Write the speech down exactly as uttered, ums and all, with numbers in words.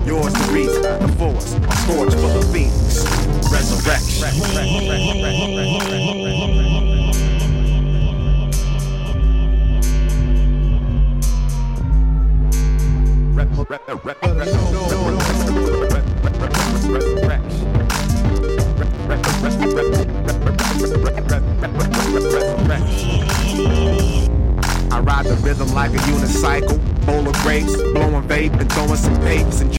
Yours the reason, the force, a torch full of phoenix. Resurrection. I ride the rhythm like a unicycle, bowl of grapes, blowing vape and throwing some papes and